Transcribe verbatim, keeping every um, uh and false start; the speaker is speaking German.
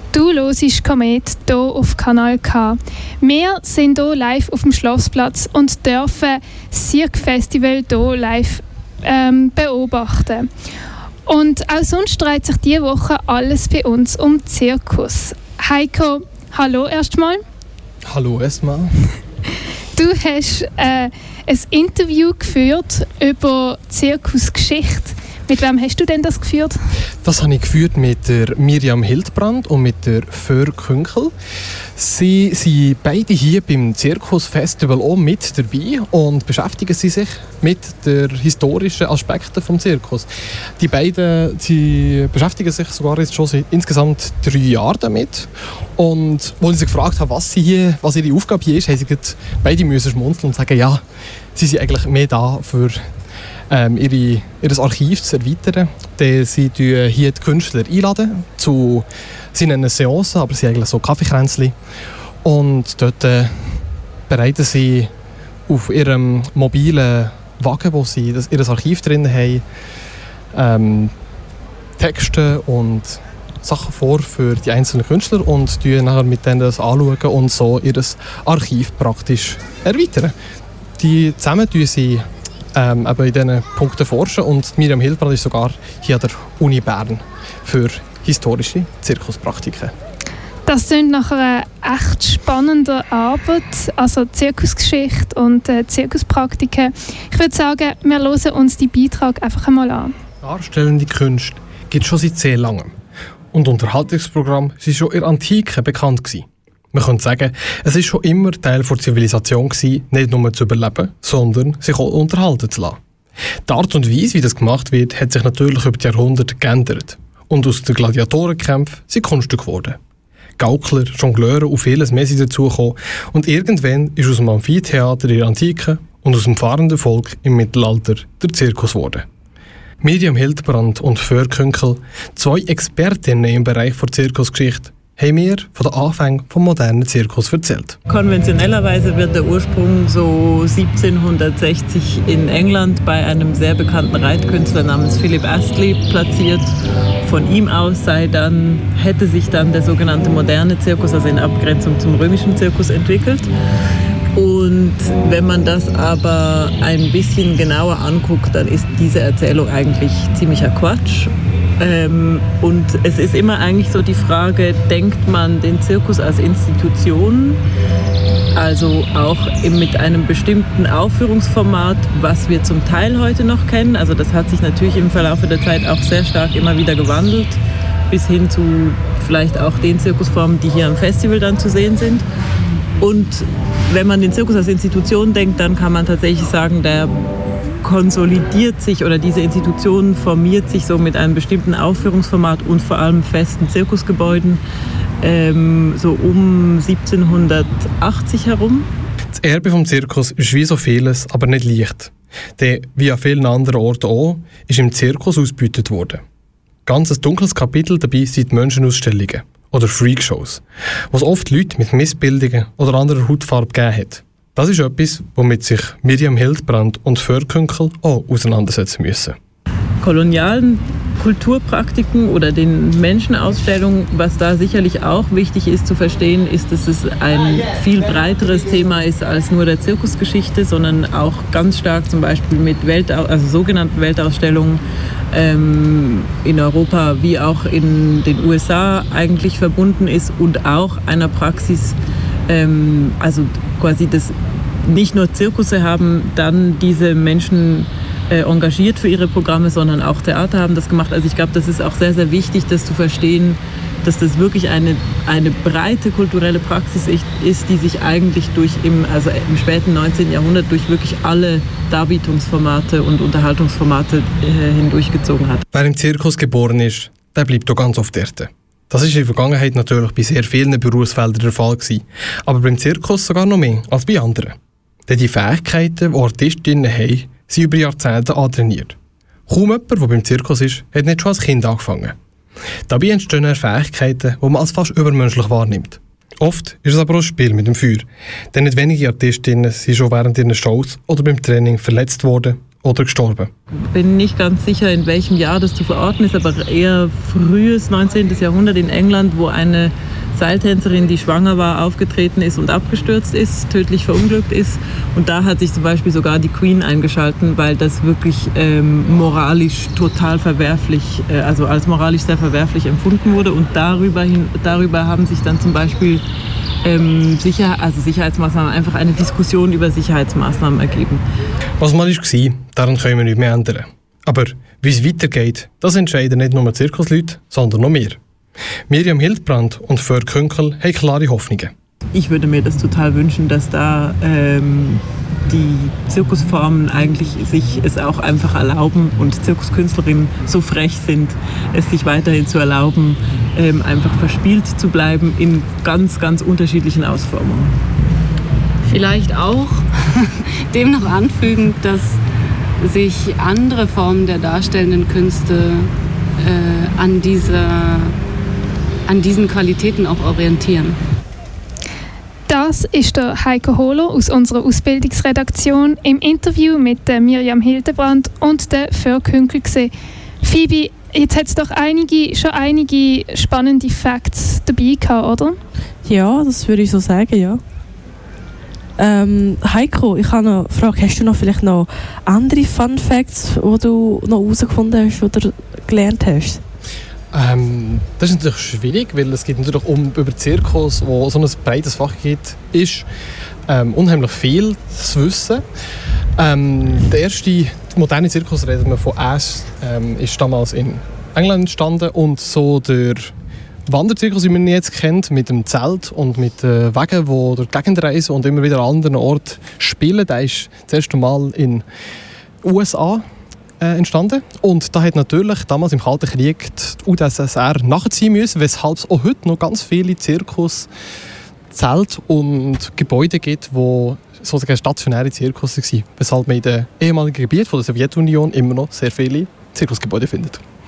Du hörst Komet hier auf Kanal K. Wir sind hier live auf dem Schlossplatz und dürfen das Cirque-Festival hier live ähm, beobachten. Und auch sonst dreht sich diese Woche alles bei uns um Zirkus. Heiko, hallo erstmal. Hallo erstmal. Du hast äh, ein Interview geführt über Zirkusgeschichte. Mit wem hast du denn das geführt? Das habe ich geführt mit der Miriam Hildbrand und mit der Föhr Künkel. Sie sind beide hier beim Zirkusfestival auch mit dabei und beschäftigen sie sich mit den historischen Aspekten des Zirkus. Die beiden sie beschäftigen sich sogar jetzt schon seit insgesamt drei Jahren damit. Und als ich sie gefragt habe, was, sie hier, was ihre Aufgabe hier ist, haben sie beide müssen schmunzeln und sagen, ja, sie sind eigentlich mehr da für Ähm, ihre, ihr Archiv zu erweitern. Denn sie laden hier die Künstler einladen zu sie nennen Seancen, aber sie sind eigentlich so Kaffeekränzchen. Und dort äh, bereiten sie auf ihrem mobilen Wagen, wo sie das, ihr Archiv drin haben, ähm, Texte und Sachen vor für die einzelnen Künstler und anschauen nachher mit denen das anschauen und so ihr Archiv praktisch erweitern. Die zusammen tun sie Ähm, eben in diesen Punkten forschen und Miriam Hildbrand ist sogar hier an der Uni Bern für historische Zirkuspraktiken. Das klingt nach einer echt spannenden Arbeit, also Zirkusgeschichte und äh, Zirkuspraktiken. Ich würde sagen, wir hören uns die Beitrag einfach einmal an. Darstellende Künste gibt es schon seit sehr langem und Unterhaltungsprogramme sind schon in der Antike bekannt gewesen. Man könnte sagen, es war schon immer Teil der Zivilisation gewesen, nicht nur zu überleben, sondern sich auch unterhalten zu lassen. Die Art und Weise, wie das gemacht wird, hat sich natürlich über die Jahrhunderte geändert. Und aus den Gladiatorenkämpfen sind Kunststücke geworden. Gaukler, Jongleure und vieles mehr sind dazugekommen. Und irgendwann ist aus dem Amphitheater in der Antike und aus dem fahrenden Volk im Mittelalter der Zirkus geworden. Miriam Hildbrand und Föhr Künkel, zwei Expertinnen im Bereich der Zirkusgeschichte, haben mir von den Anfängen des modernen Zirkus erzählt. Konventionellerweise wird der Ursprung so siebzehnhundertsechzig in England bei einem sehr bekannten Reitkünstler namens Philip Astley platziert. Von ihm aus sei dann, hätte sich dann der sogenannte moderne Zirkus, also in Abgrenzung zum römischen Zirkus, entwickelt. Und wenn man das aber ein bisschen genauer anguckt, dann ist diese Erzählung eigentlich ziemlicher Quatsch. Ähm, und es ist immer eigentlich so die Frage, denkt man den Zirkus als Institution, also auch mit einem bestimmten Aufführungsformat, was wir zum Teil heute noch kennen. Also das hat sich natürlich im Verlauf der Zeit auch sehr stark immer wieder gewandelt, bis hin zu vielleicht auch den Zirkusformen, die hier am Festival dann zu sehen sind. Und wenn man den Zirkus als Institution denkt, dann kann man tatsächlich sagen, der konsolidiert sich oder diese Institution formiert sich so mit einem bestimmten Aufführungsformat und vor allem festen Zirkusgebäuden ähm, so um siebzehnhundertachtzig herum. Das Erbe vom Zirkus ist wie so vieles, aber nicht leicht. Denn wie an vielen anderen Orten auch, ist im Zirkus ausgebeutet worden. Ganz ein dunkles Kapitel dabei sind die Menschenausstellungen oder Freakshows, wo es oft Leute mit Missbildungen oder anderer Hautfarbe gegeben hat. Das ist etwas, womit sich Miriam Hildbrand und Föhr Künkel auch auseinandersetzen müssen. Kolonialen Kulturpraktiken oder den Menschenausstellungen, was da sicherlich auch wichtig ist zu verstehen, ist, dass es ein viel breiteres Thema ist als nur der Zirkusgeschichte, sondern auch ganz stark zum Beispiel mit Welt, also sogenannten Weltausstellungen ähm, in Europa wie auch in den U S A eigentlich verbunden ist und auch einer Praxis, ähm, also quasi das nicht nur Zirkusse haben dann diese Menschen äh, engagiert für ihre Programme, sondern auch Theater haben das gemacht. Also ich glaube, das ist auch sehr, sehr wichtig, das zu verstehen, dass das wirklich eine, eine breite kulturelle Praxis ist, die sich eigentlich durch im, also im späten neunzehnten Jahrhundert durch wirklich alle Darbietungsformate und Unterhaltungsformate äh, hindurchgezogen hat. Wer im Zirkus geboren ist, der bleibt auch ganz oft dort. Das war in der Vergangenheit natürlich bei sehr vielen Berufsfeldern der Fall gewesen, aber beim Zirkus sogar noch mehr als bei anderen. Denn die Fähigkeiten, die Artistinnen haben, sind über Jahrzehnte antrainiert. Kaum jemand, der beim Zirkus ist, hat nicht schon als Kind angefangen. Dabei entstehen Fähigkeiten, die man als fast übermenschlich wahrnimmt. Oft ist es aber auch ein Spiel mit dem Feuer, denn nicht wenige Artistinnen sind schon während ihren Shows oder beim Training verletzt worden oder gestorben. Ich bin nicht ganz sicher, in welchem Jahr das zu verorten ist, aber eher frühes neunzehnten. Jahrhundert in England, wo eine Seiltänzerin, die schwanger war, aufgetreten ist und abgestürzt ist, tödlich verunglückt ist. Und da hat sich zum Beispiel sogar die Queen eingeschalten, weil das wirklich ähm, moralisch total verwerflich, äh, also als moralisch sehr verwerflich empfunden wurde. Und darüber, hin, darüber haben sich dann zum Beispiel ähm, Sicher, also Sicherheitsmaßnahmen, einfach eine Diskussion über Sicherheitsmaßnahmen ergeben. Was mal war, daran können wir nicht mehr ändern. Aber wie es weitergeht, das entscheiden nicht nur die Zirkusleute, sondern auch wir. Miriam Hildbrand und Föhr Künkel haben klare Hoffnungen. Ich würde mir das total wünschen, dass da ähm, die Zirkusformen eigentlich sich es auch einfach erlauben und Zirkuskünstlerinnen so frech sind, es sich weiterhin zu erlauben, ähm, einfach verspielt zu bleiben in ganz, ganz unterschiedlichen Ausformungen. Vielleicht auch dem noch anfügend, dass sich andere Formen der darstellenden Künste äh, an dieser an diesen Qualitäten auch orientieren. Das ist der Heiko Hohler aus unserer Ausbildungsredaktion im Interview mit der Miriam Hildbrand und der Föhr Künkel. Phoebe, jetzt hat es doch einige, schon einige spannende Facts dabei gehabt, oder? Ja, das würde ich so sagen, ja. Ähm, Heiko, ich habe noch eine Frage. Hast du noch vielleicht noch andere Fun Facts, die du noch herausgefunden hast oder gelernt hast? Ähm, das ist natürlich schwierig, weil es gibt natürlich um, über Zirkus, wo so ein breites Fach gibt, ist ähm, unheimlich viel zu wissen. Ähm, der erste moderne Zirkus, reden wir von Ash, ähm, ist damals in England entstanden und so der Wanderzirkus, wie man ihn jetzt kennt, mit dem Zelt und mit den Wegen, die durch die Gegend reisen und immer wieder an anderen Orten spielen, der ist das erste Mal in den U S A Äh, entstanden. Und da hat natürlich damals im Kalten Krieg die U d S S R nachziehen müssen, weshalb es auch heute noch ganz viele Zirkus, Zelte und Gebäude gibt, die sozusagen stationäre Zirkus waren. Weshalb man in den ehemaligen Gebieten der Sowjetunion immer noch sehr viele Zirkusgebäude findet.